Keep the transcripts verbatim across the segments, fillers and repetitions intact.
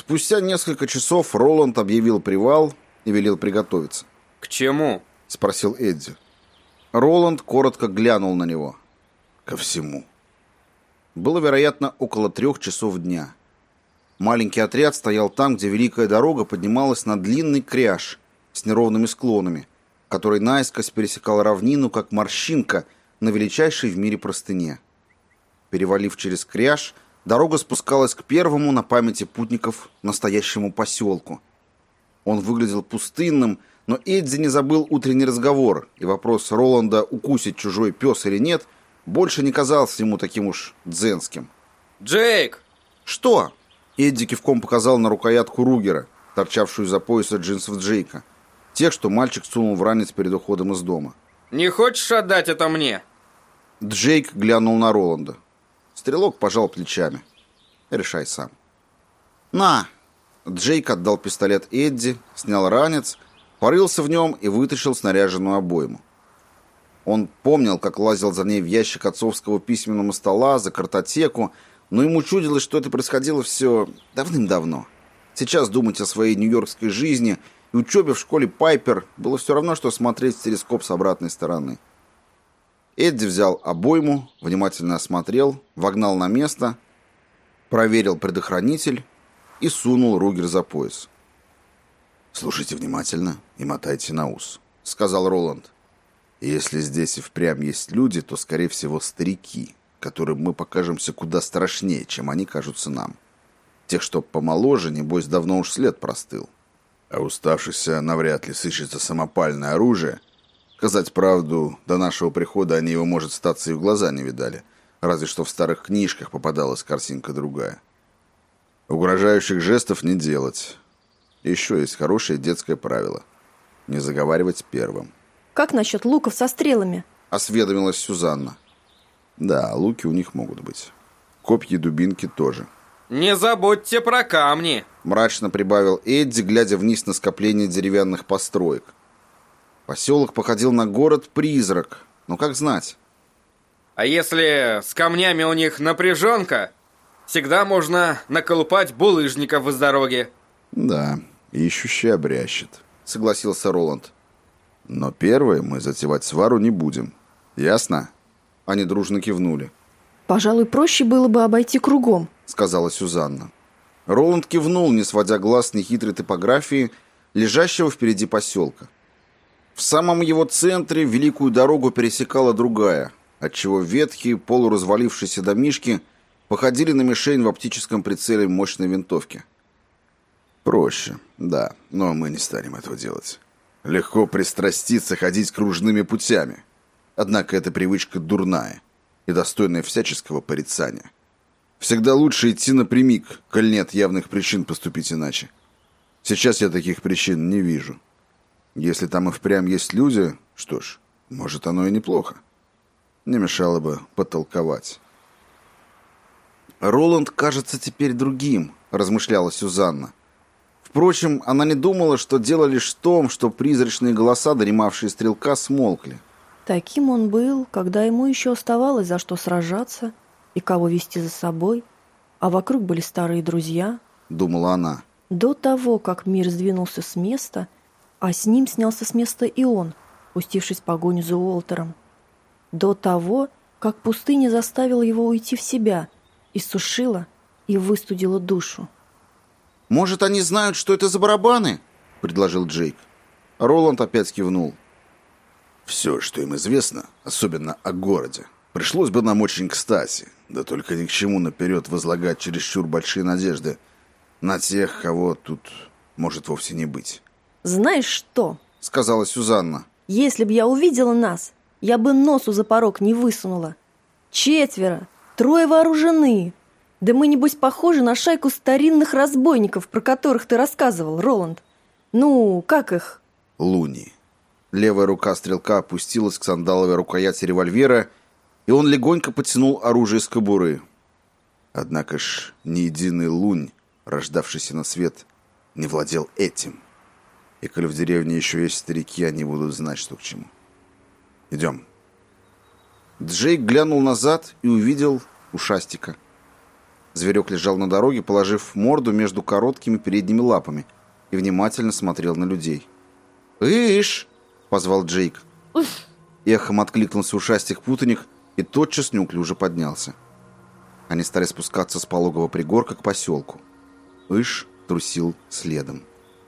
Спустя несколько часов Роланд объявил привал и велел приготовиться. «К чему?» — спросил Эдди. Роланд коротко глянул на него. «Ко всему». Было, вероятно, около трех часов дня. Маленький отряд стоял там, где Великая дорога поднималась на длинный кряж с неровными склонами, который наискось пересекал равнину, как морщинка на величайшей в мире простыне. Перевалив через кряж, дорога спускалась к первому на памяти путников настоящему поселку. Он выглядел пустынным, но Эдди не забыл утренний разговор, и вопрос Роланда, укусит чужой пес или нет, больше не казался ему таким уж дзенским. «Джейк!» «Что?» Эдди кивком показал на рукоятку Ругера, торчавшую из-за пояса джинсов Джейка, тех, что мальчик сунул в ранец перед уходом из дома. «Не хочешь отдать это мне?» Джейк глянул на Роланда. Стрелок пожал плечами. «Решай сам». «На!» Джейк отдал пистолет Эдди, снял ранец, порылся в нем и вытащил снаряженную обойму. Он помнил, как лазил за ней в ящик отцовского письменного стола, за картотеку, но ему чудилось, что это происходило все давным-давно. Сейчас думать о своей нью-йоркской жизни и учебе в школе Пайпер было все равно, что смотреть в телескоп с обратной стороны. Эдди взял обойму, внимательно осмотрел, вогнал на место, проверил предохранитель и сунул Ругер за пояс. «Слушайте внимательно и мотайте на ус», — сказал Роланд. «Если здесь и впрямь есть люди, то, скорее всего, старики, которым мы покажемся куда страшнее, чем они кажутся нам. Тех, что помоложе, небось, давно уж след простыл. А уставшихся навряд ли сыщется самопальное оружие. Сказать правду, до нашего прихода они его, может, статься и в глаза не видали, разве что в старых книжках попадалась картинка другая. Угрожающих жестов не делать. Еще есть хорошее детское правило — не заговаривать первым». «Как насчет луков со стрелами?» — осведомилась Сюзанна. «Да, луки у них могут быть. Копья и дубинки тоже». «Не забудьте про камни!» — мрачно прибавил Эдди, глядя вниз на скопление деревянных построек. Поселок походил на город-призрак, но как знать. «А если с камнями у них напряженка, всегда можно наколупать булыжников из дороги». «Да, ищущий обрящет», — согласился Роланд. «Но первое мы затевать свару не будем. Ясно?» Они дружно кивнули. «Пожалуй, проще было бы обойти кругом», — сказала Сюзанна. Роланд кивнул, не сводя глаз с нехитрой топографии, лежащего впереди поселка. В самом его центре великую дорогу пересекала другая, отчего ветхие, полуразвалившиеся домишки походили на мишень в оптическом прицеле мощной винтовки. «Проще, да, но мы не станем этого делать. Легко пристраститься ходить кружными путями. Однако эта привычка дурная и достойная всяческого порицания. Всегда лучше идти напрямик, коль нет явных причин поступить иначе. Сейчас я таких причин не вижу. Если там и впрямь есть люди, что ж, может, оно и неплохо. Не мешало бы потолковать». «Роланд кажется теперь другим», — размышляла Сюзанна. Впрочем, она не думала, что дело лишь в том, что призрачные голоса, донимавшие стрелка, смолкли. Таким он был, когда ему еще оставалось за что сражаться и кого вести за собой, а вокруг были старые друзья, — думала она. До того, как мир сдвинулся с места, а с ним снялся с места и он, пустившись в погоню за Уолтером. До того, как пустыня заставила его уйти в себя, иссушила и выстудила душу. «Может, они знают, что это за барабаны?» — предложил Джейк. Роланд опять кивнул. «Все, что им известно, особенно о городе, пришлось бы нам очень кстати, да только ни к чему наперед возлагать чересчур большие надежды на тех, кого тут может вовсе не быть». «Знаешь что?» — сказала Сюзанна. «Если б я увидела нас, я бы носу за порог не высунула. Четверо, трое вооружены. Да мы, небось, похожи на шайку старинных разбойников, про которых ты рассказывал, Роланд. Ну, как их?» «Луни». Левая рука стрелка опустилась к сандаловой рукояти револьвера, и он легонько потянул оружие из кобуры. Однако ж ни единый лунь, рождавшийся на свет, не владел этим. И коли в деревне еще есть старики, они будут знать, что к чему. Идем. Джейк глянул назад и увидел ушастика. Зверек лежал на дороге, положив морду между короткими передними лапами, и внимательно смотрел на людей. «Ишь!» — позвал Джейк. Эхом откликнулся ушастик-путаник и тотчас неуклюже поднялся. Они стали спускаться с пологого пригорка к поселку. Иш трусил следом.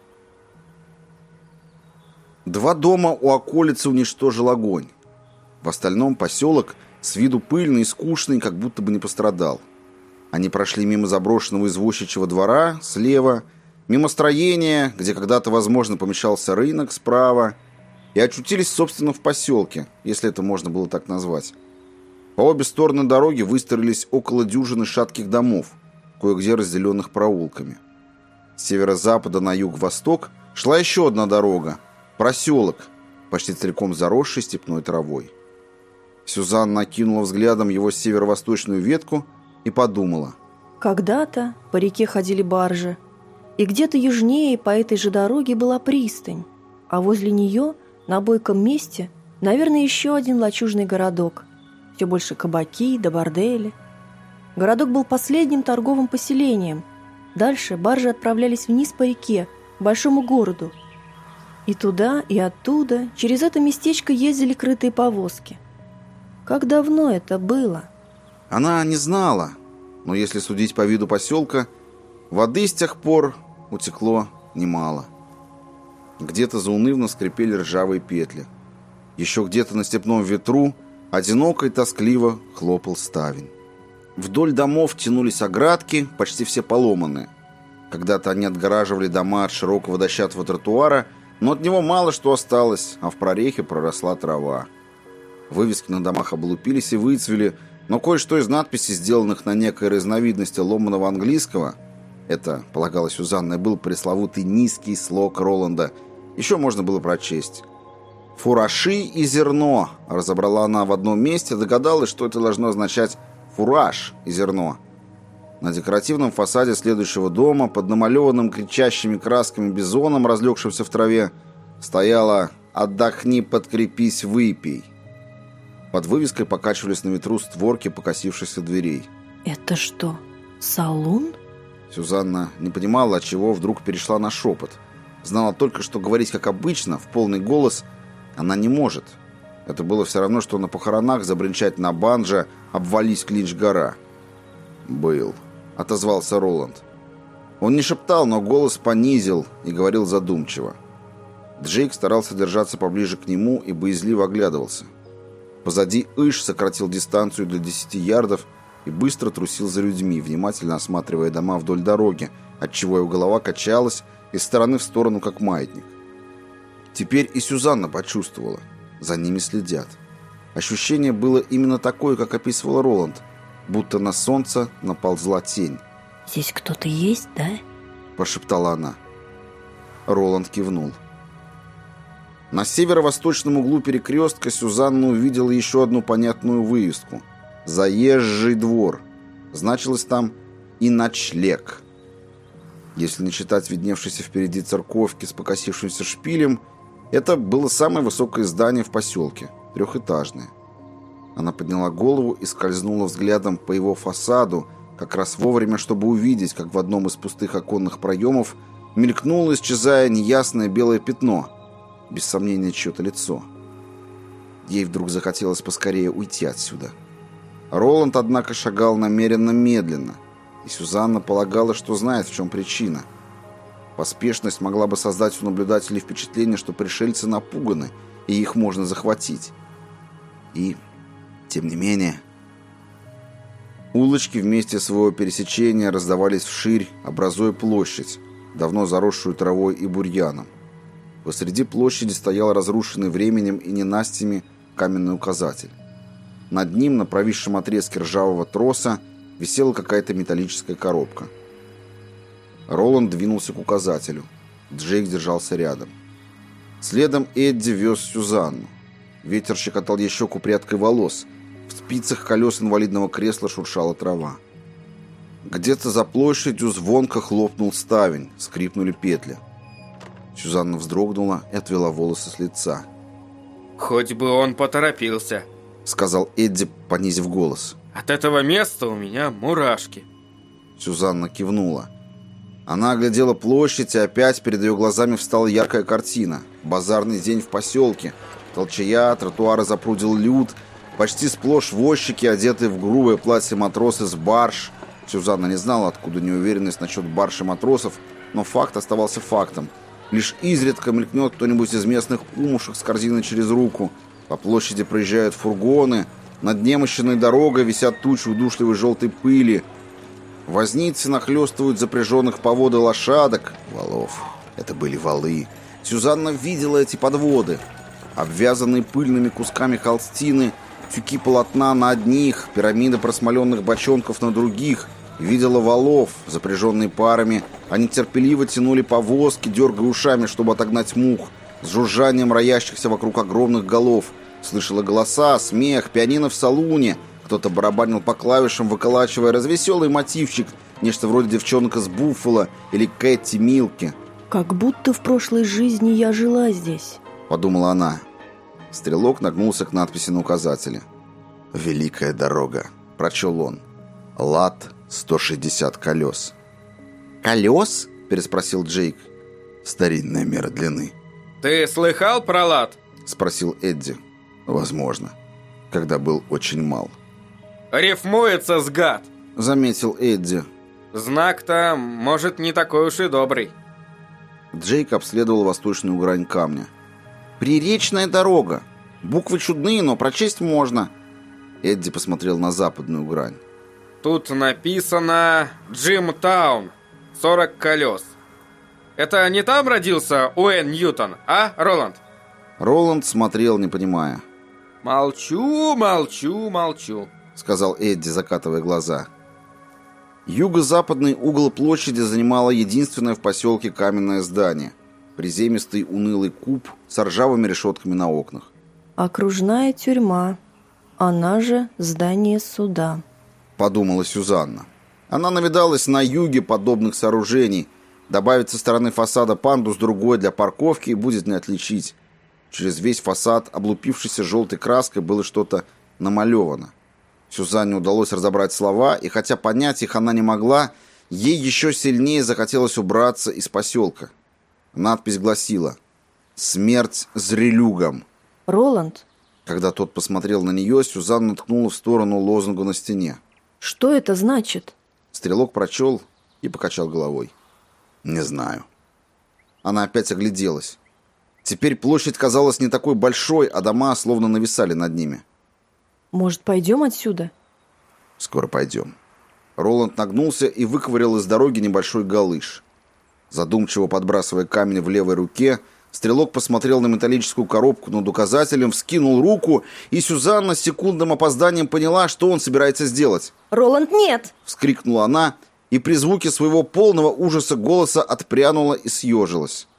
Два дома у околицы уничтожил огонь. В остальном поселок с виду пыльный и скучный, как будто бы не пострадал. Они прошли мимо заброшенного извозчичьего двора слева, мимо строения, где когда-то, возможно, помещался рынок справа, и очутились, собственно, в поселке, если это можно было так назвать. По обе стороны дороги выстроились около дюжины шатких домов, кое-где разделенных проулками. С северо-запада на юг-восток шла еще одна дорога, проселок, почти целиком заросший степной травой. Сюзанна накинула взглядом его северо-восточную ветку и подумала. Когда-то по реке ходили баржи, и где-то южнее по этой же дороге была пристань, а возле нее, на бойком месте, наверное, еще один лачужный городок. Все больше кабаки да бордели. Городок был последним торговым поселением. Дальше баржи отправлялись вниз по реке, к большому городу. И туда, и оттуда через это местечко ездили крытые повозки. Как давно это было? Она не знала, но если судить по виду поселка, воды с тех пор утекло немало. Где-то заунывно скрипели ржавые петли. Еще где-то на степном ветру одиноко и тоскливо хлопал ставень. Вдоль домов тянулись оградки, почти все поломанные. Когда-то они отгораживали дома от широкого дощатого тротуара, но от него мало что осталось, а в прорехе проросла трава. Вывески на домах облупились и выцвели, но кое-что из надписей, сделанных на некой разновидности ломаного английского, это, полагалось Сюзанной, был пресловутый низкий слог Роланда, еще можно было прочесть. «Фураши и зерно», разобрала она в одном месте, догадалась, что это должно означать «фураж» и «зерно». На декоративном фасаде следующего дома, под намалеванным кричащими красками бизоном, разлегшимся в траве, стояла «Отдохни, подкрепись, выпей». Под вывеской покачивались на ветру створки покосившихся дверей. Это что, салон? Сюзанна не понимала, отчего вдруг перешла на шепот. Знала только, что говорить как обычно, в полный голос, она не может. Это было все равно, что на похоронах забринчать на банджо «Обвались Клинч-гора». «Был», — отозвался Роланд. Он не шептал, но голос понизил и говорил задумчиво. Джейк старался держаться поближе к нему и боязливо оглядывался. Позади Иш сократил дистанцию до десяти ярдов и быстро трусил за людьми, внимательно осматривая дома вдоль дороги, отчего его голова качалась из стороны в сторону, как маятник. Теперь и Сюзанна почувствовала. За ними следят. Ощущение было именно такое, как описывал Роланд, будто на солнце наползла тень. «Здесь кто-то есть, да?» – прошептала она. Роланд кивнул. На северо-восточном углу перекрестка Сюзанна увидела еще одну понятную вывеску – «Заезжий двор». Значилось там и «Ночлег». Если не считать видневшейся впереди церковки с покосившимся шпилем, это было самое высокое здание в поселке, трехэтажное. Она подняла голову и скользнула взглядом по его фасаду, как раз вовремя, чтобы увидеть, как в одном из пустых оконных проемов мелькнуло, исчезая, неясное белое пятно, без сомнения, чье-то лицо. Ей вдруг захотелось поскорее уйти отсюда. Роланд, однако, шагал намеренно медленно, и Сюзанна полагала, что знает, в чем причина. Поспешность могла бы создать у наблюдателей впечатление, что пришельцы напуганы, и их можно захватить. И, тем не менее... Улочки вместе своего пересечения раздавались вширь, образуя площадь, давно заросшую травой и бурьяном. Посреди площади стоял разрушенный временем и ненастьями каменный указатель. Над ним, на провисшем отрезке ржавого троса, висела какая-то металлическая коробка. Роланд двинулся к указателю. Джейк держался рядом. Следом Эдди вез Сюзанну. Ветер щекотал ей щеку прядкой волос. В спицах колес инвалидного кресла шуршала трава. Где-то за площадью звонко хлопнул ставень, скрипнули петли. Сюзанна вздрогнула и отвела волосы с лица. «Хоть бы он поторопился», — сказал Эдди, понизив голос. «От этого места у меня мурашки». Сюзанна кивнула. Она оглядела площадь, и опять перед ее глазами встала яркая картина. Базарный день в поселке. Толчая, тротуары запрудил люд. Почти сплошь возчики, одетые в грубое платье матросы с барж. Сюзанна не знала, откуда неуверенность насчет барж и матросов, но факт оставался фактом. Лишь изредка мелькнет кто-нибудь из местных кумушек с корзиной через руку. По площади проезжают фургоны. Над немощенной дорогой висят тучи удушливой желтой пыли. Возницы нахлестывают запряженных по воды лошадок. Валов. Это были валы. Сюзанна видела эти подводы. Обвязанные пыльными кусками холстины, тюки полотна на одних, пирамиды просмоленных бочонков на других. Видела валов, запряженные парами. Они терпеливо тянули повозки, дергая ушами, чтобы отогнать мух, с жужжанием роящихся вокруг огромных голов. Слышала голоса, смех, пианино в салуне. Кто-то барабанил по клавишам, выколачивая развеселый мотивчик, нечто вроде «Девчонка с Буффало» или «Кэти Милки». «Как будто в прошлой жизни я жила здесь», — подумала она. Стрелок нагнулся к надписи на указателе. «Великая дорога», — прочел он. «Лад сто шестьдесят колес». «Колес?» — переспросил Джейк. «Старинная мера длины». «Ты слыхал про лад?» — спросил Эдди. «Возможно, когда был очень мал». «Рифмуется с гад», — заметил Эдди. «Знак-то, может, не такой уж и добрый». Джейк обследовал восточную грань камня. «Приречная дорога. Буквы чудные, но прочесть можно». Эдди посмотрел на западную грань. «Тут написано Джимтаун, сорок колес. Это не там родился Уэйн Ньютон, а, Роланд?» Роланд смотрел, не понимая. «Молчу, молчу, молчу», — сказал Эдди, закатывая глаза. Юго-западный угол площади занимало единственное в поселке каменное здание. Приземистый унылый куб с ржавыми решетками на окнах. «Окружная тюрьма, она же здание суда», — подумала Сюзанна. Она навидалась на юге подобных сооружений. Добавить со стороны фасада пандус другой для парковки и будет не отличить. Через весь фасад, облупившийся желтой краской, было что-то намалевано. Сюзанне удалось разобрать слова, и хотя понять их она не могла, ей еще сильнее захотелось убраться из поселка. Надпись гласила «Смерть зрелюгам». «Роланд». Когда тот посмотрел на нее, Сюзанна ткнула в сторону лозунга на стене. «Что это значит?» Стрелок прочел и покачал головой. «Не знаю». Она опять огляделась. Теперь площадь казалась не такой большой, а дома словно нависали над ними. «Может, пойдем отсюда?» «Скоро пойдем». Роланд нагнулся и выковырял из дороги небольшой галыш. Задумчиво подбрасывая камень в левой руке, стрелок посмотрел на металлическую коробку над указателем, вскинул руку, и Сюзанна с секундным опозданием поняла, что он собирается сделать. «Роланд, нет!» — вскрикнула она, и при звуке своего полного ужаса голоса отпрянула и съежилась.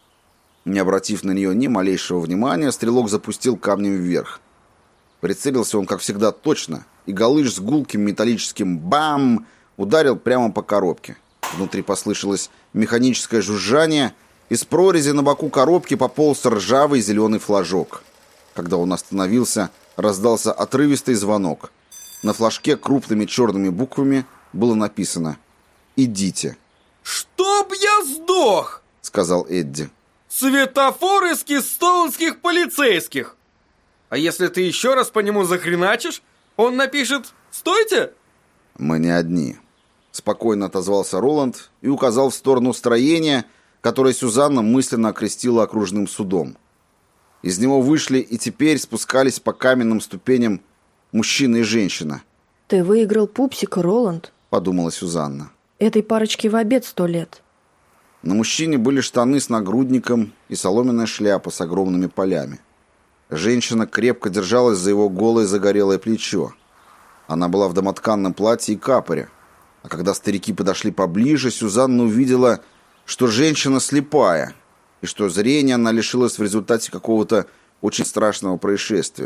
Не обратив на нее ни малейшего внимания, стрелок запустил камнем вверх. Прицелился он, как всегда, точно, и галыш с гулким металлическим «бам» ударил прямо по коробке. Внутри послышалось механическое жужжание, из прорези на боку коробки пополз ржавый зеленый флажок. Когда он остановился, раздался отрывистый звонок. На флажке крупными черными буквами было написано «Идите». «Чтоб я сдох!» — сказал Эдди. «Светофор из кистоунских полицейских! А если ты еще раз по нему захреначишь, он напишет «Стойте!»» «Мы не одни», — спокойно отозвался Роланд и указал в сторону строения, которое Сюзанна мысленно окрестила окружным судом. Из него вышли и теперь спускались по каменным ступеням мужчина и женщина. «Ты выиграл пупсика, Роланд», — подумала Сюзанна. «Этой парочке в обед сто лет». На мужчине были штаны с нагрудником и соломенная шляпа с огромными полями. Женщина крепко держалась за его голое загорелое плечо. Она была в домотканном платье и капоре. А когда старики подошли поближе, Сюзанна увидела, что женщина слепая, и что зрения она лишилась в результате какого-то очень страшного происшествия.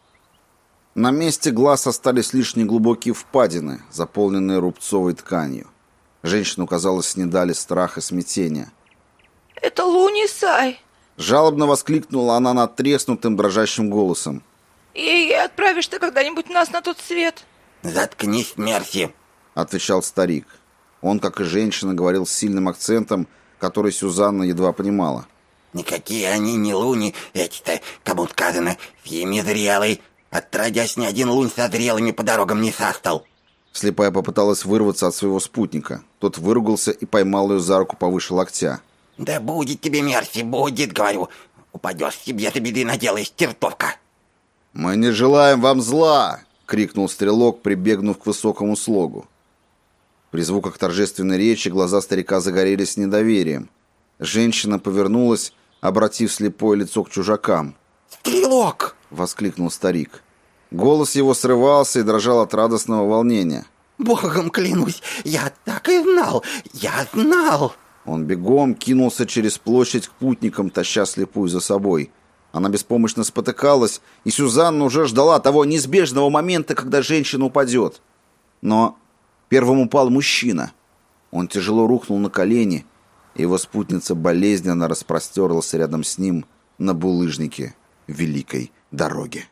На месте глаз остались лишь неглубокие впадины, заполненные рубцовой тканью. Женщину, казалось, снедали страх и смятение. «Это Лунисай!» Жалобно воскликнула она надтреснутым дрожащим голосом. «И отправишь ты когда-нибудь нас на тот свет?» «Заткнись, Мерси!» — отвечал старик. Он, как и женщина, говорил с сильным акцентом, который Сюзанна едва понимала. Никакие они не луни, эти-то, кому сказано, всеми зрелый. Отродясь, ни один лунь со зрелыми по дорогам не састал. Слепая попыталась вырваться от своего спутника. Тот выругался и поймал ее за руку повыше локтя. Да будет тебе мерси, будет, говорю. Упадешь себе за беды наделаешь, чертовка. «Мы не желаем вам зла!» — крикнул стрелок, прибегнув к высокому слогу. При звуках торжественной речи глаза старика загорелись недоверием. Женщина повернулась, обратив слепое лицо к чужакам. «Стрелок!» — воскликнул старик. Голос его срывался и дрожал от радостного волнения. «Богом клянусь, я так и знал! Я знал!» Он бегом кинулся через площадь к путникам, таща слепую за собой. Она беспомощно спотыкалась, и Сюзанна уже ждала того неизбежного момента, когда женщина упадет. Но первым упал мужчина. Он тяжело рухнул на колени, и его спутница болезненно распростерлась рядом с ним на булыжнике великой дороги.